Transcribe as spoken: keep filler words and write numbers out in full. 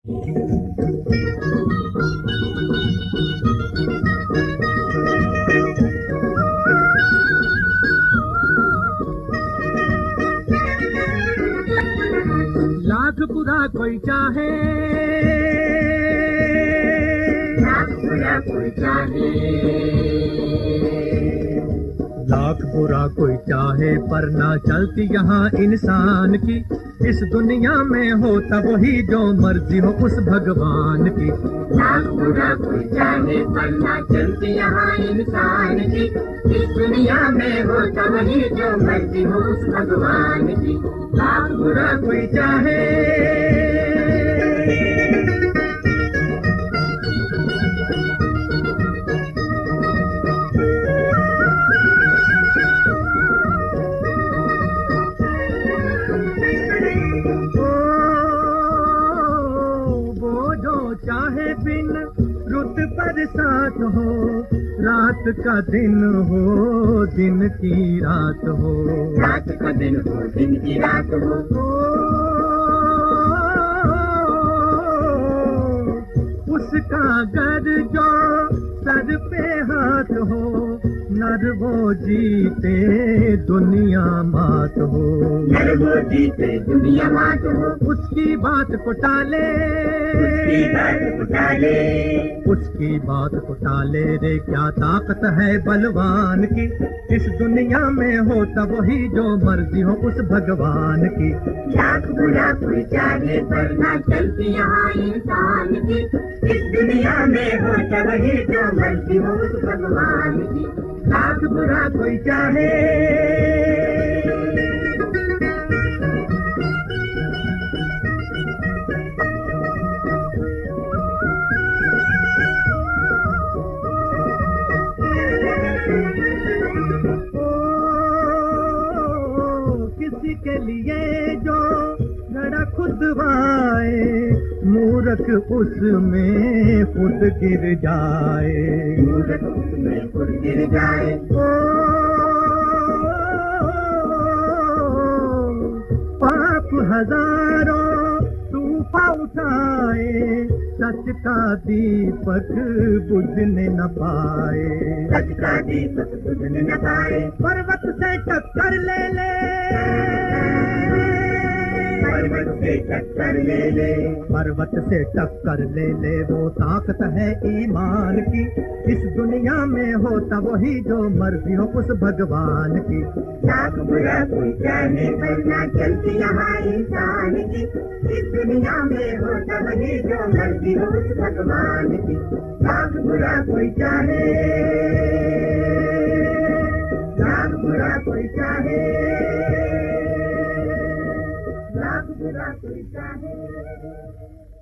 लाख बुरा कोई चाहे, लाख बुरा कोई चाहे, लाख बुरा कोई चाहे पर ना चलती यहाँ इंसान की। इस दुनिया में हो तब ही जो मर्जी हो उस भगवान की। लाख बुरा कोई चाहे पर ना चलती यहाँ इंसान की। इस दुनिया में हो तब ही जो मर्जी हो उस भगवान की। लाख बुरा कोई चाहे, चाहे बिन रुत पर साथ हो, रात का दिन हो दिन की रात हो, रात का दिन हो दिन की रात हो। उसका घर जो सर पे हाथ हो, नर वो जीते दुनिया मात हो, नर वो जीते दुनिया मात हो। उसकी बात को टाले, उसकी बात को टाले, उसकी बात को टाले रे क्या ताकत है बलवान की। इस दुनिया में हो तब ही जो मर्जी हो उस भगवान की। लाख बुरा कोई चाहे पर ना चलती यहाँ इंसान की। इस दुनिया में हो तब ही जो मर्जी हो उस भगवान की। लाख बुरा कोई चाहे, किसी के लिए जो घड़ा खुदवाए, मूर्ख उसमें खुद गिर जाए, मूर्ख उसमें खुद गिर जाए। ओ पाप हजारों तूफा उठाए, सच का दीपक बुझने न पाए, सच का दीपक बुझने न पाए। पर्वत से टक्कर ले ले, पर्वत से टक्कर ले ले, पर्वत से टक्कर ले ले, वो ताकत है ईमान की। इस दुनिया में हो तब ही जो मर्जी हो उस भगवान की। लाख बुरा कोई चाहे पर ना चलती यहाँ इंसान की। इस दुनिया में हो तब ही जो मर्जी हो उस भगवान की। लाख बुरा कोई चाहे, लाख बुरा कोई चाहे, लाख बुरा कोई चाहे।